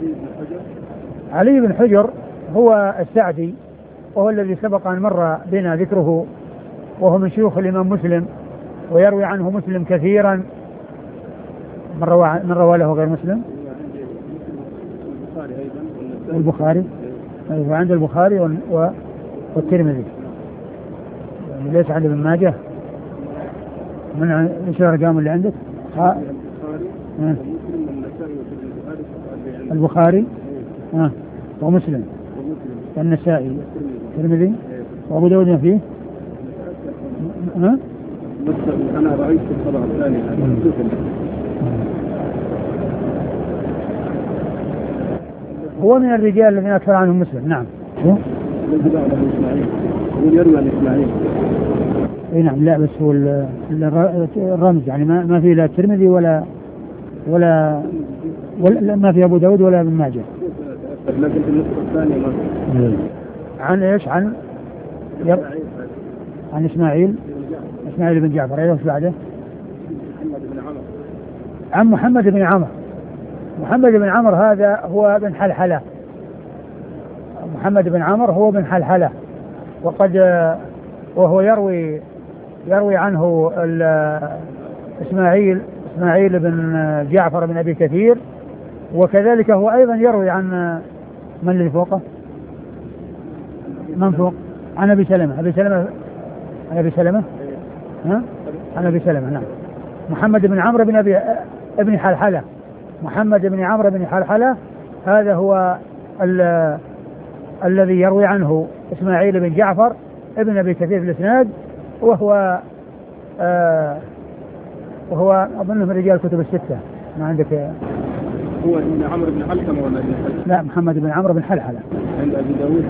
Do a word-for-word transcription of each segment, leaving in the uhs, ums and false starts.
علي بن حجر هو السعدي، وهو الذي سبق أن مر بنا ذكره، وهو من شيوخ الإمام مسلم، ويروي عنه مسلم كثيرا. من روى, من روى له غير مسلم؟ البخاري، وعند البخاري والترمذي، يعني ليس عند ابن ماجه. من ايش الارقام اللي عندك؟ ها؟ آه. البخاري آه. ومسلم والنسائي والترمذي وابو داود ما فيه؟ ها؟ انا رايت الطبعه الثانيه. هو من الرجال الذين اكثر عنهم مسلم. نعم. يروي عن اسماعيل. اي نعم. لا بس هو الرمز يعني ما ما في لا الترمذي ولا ولا ولا ما في ابو داود ولا ابن ماجه. لكن في النسخه الثانيه ما. عن ايش؟ عن يب... عن اسماعيل اسماعيل بن جعفر. ايش بعده؟ محمد بن عمرو. عن محمد بن عمرو. محمد بن عمرو هذا هو بن حلحلة. محمد بن عمرو هو بن حلحلة، وقد وهو يروي يروي عنه إسماعيل إسماعيل بن جعفر بن أبي كثير، وكذلك هو أيضا يروي عن من اللي فوقه؟ من فوق؟ عن أبي سلمة. أبي سلمة عن أبي سلمة ها؟ عن أبي سلمة. نعم. محمد بن عمرو بن أبي ابن حلحلة. محمد بن عمرو بن حلحلة هذا هو الذي يروي عنه إسماعيل بن جعفر ابن أبي كثير في الإسناد، وهو آه وهو أظن من رجال الكتب الستة. ما عندك؟ هو ابن عمرو بن علقمة ولا ابن حلحلة؟ لا، محمد بن عمرو بن حلحلة. عند أبي داود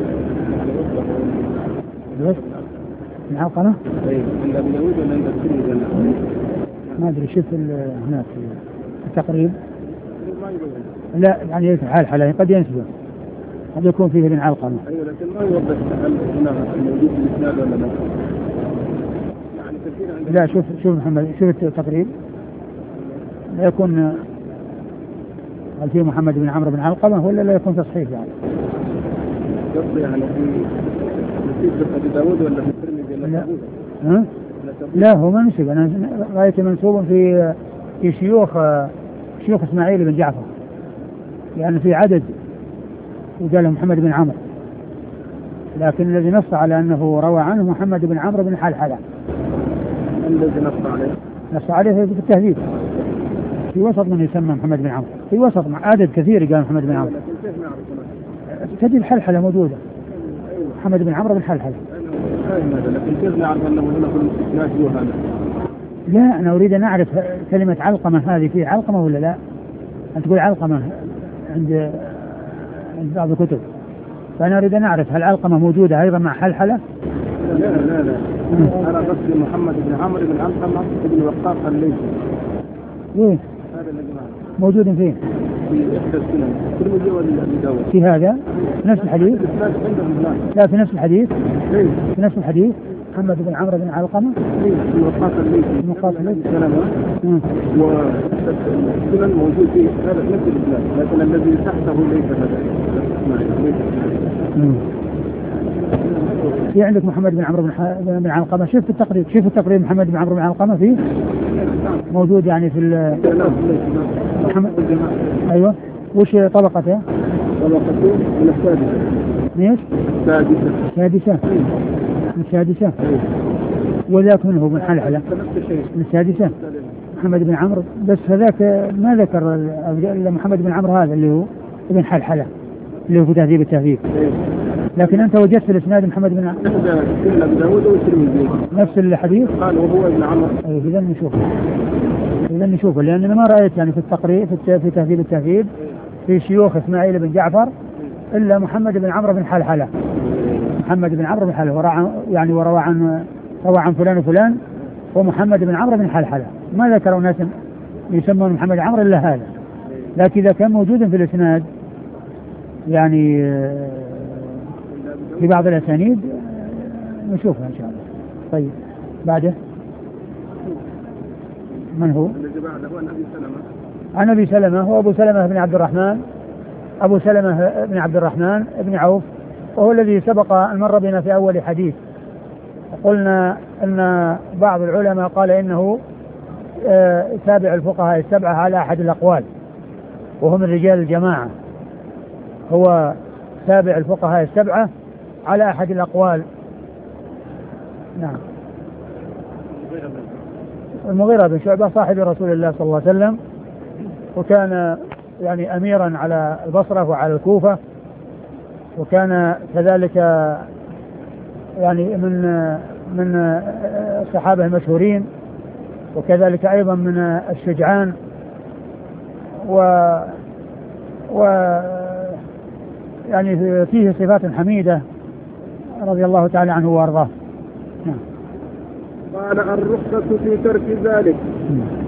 بن علقمة؟ أي عند أبي داود ولا عند الترمذي؟ ما أدري. شوف هناك في التقريب. لا يعني حلحلة قد ينسبه، قد يكون فيه ابن علقمة. أيوة لكن ما يوضح هل هنا موجود في الإسناد ولا لا. يعني كثير عند. لا شوف شوف محمد، شوف التقريب لا يكون هل فيه محمد بن عمرو بن علقمة ولا لا يكون تصحيح يعني. قصدي يعني في في أبي داود ولا في الترمذي ولا في ها؟ لا هو منسوب. أنا رأيت منسوب في في شيوخ شيوخ إسماعيل بن جعفر، يعني في عدد وقال محمد بن عمرو، لكن الذي نص على أنه روى عنه محمد بن عمرو بن حلحلة. الذي نص عليه نص عليه في التهذيب في وسط من يسمى محمد بن عمرو، في وسط مع عدد كثير قال محمد بن عمرو. تجد حلحلة موجودة. محمد بن عمرو بن حلحلة. لكن كيف نعرف أنه هنا في الاستثناء هو هذا؟ لا أنا أريد أن أعرف كلمة علقمة هذه في علقمة ولا لا. أنت تقول علقمة عند عند بعض الكتب، فأنا أريد أن أعرف هل علقمة موجودة أيضا مع حلحلة؟ لا لا لا. أنا قصدي محمد بن عمرو بن علقمة بن وقاص الليثي. وين؟ هذا الذي موجود فين؟ في إحدى السنن الترمذي ولا أبي داود. في هذا نفس الحديث؟ لا في نفس الحديث. في نفس الحديث محمد بن عمرو بن علقمة بن وقاص الليثي. وقاص الليثي. والسنن موجود فيه هذا نفس الإسناد، لكن الذي تحته ليس هذا. في عندك محمد بن عمرو بن علقمة. شوف التقريب، شوف التقريب محمد بن عمرو بن علقمة فيه موجود يعني في ال محمد. أيوة. وش طبقته؟ طبقته من السادسة. ليش؟ السادسة. السادسة. السادسة. وذاك منه بن حلحلة من السادسة. محمد بن عمرو بس هذاك ما ذكر إلا محمد بن عمرو هذا اللي هو ابن حلحلة اللي هو في تهذيب التهذيب. لكن أنت وجدت الإسناد محمد بن عمرو نفس الحديث قال وهو ابن عمرو. أي إذا نشوفه إذا نشوفه لأن أنا ما رأيت يعني في التقريب في تهذيب التهذيب في شيوخ إسماعيل بن جعفر إلا محمد بن عمرو بن حلحلة. محمد بن عمرو بن حلحلة يعني وروى عن روى عن فلان وفلان ومحمد بن عمرو بن حلحلة. ما ذكروا ناس يسمون محمد عمرو إلا هذا. لكن إذا كان موجودا في الإسناد يعني في بعض الأسانيد نشوفها إن شاء الله. طيب بعده من هو؟ الذي بعده عن أبي سلمة. عن أبي سلمة هو أبو سلمة بن عبد الرحمن أبو سلمة بن عبد الرحمن بن عوف، وهو الذي سبق أن مر بنا في أول حديث. قلنا أن بعض العلماء قال إنه تابع الفقهاء السبعة على أحد الأقوال، وهو من رجال الجماعة، هو تابع الفقهاء السبعة على أحد الأقوال. نعم. المغيرة بن شعبة صاحب رسول الله صلى الله عليه وسلم، وكان يعني أميرا على البصرة وعلى الكوفة، وكان كذلك يعني من من الصحابة المشهورين، وكذلك أيضا من الشجعان، و و يعني فيه صفات حميدة رضي الله تعالى عنه وارضاه. قال الرخصة في ترك ذلك.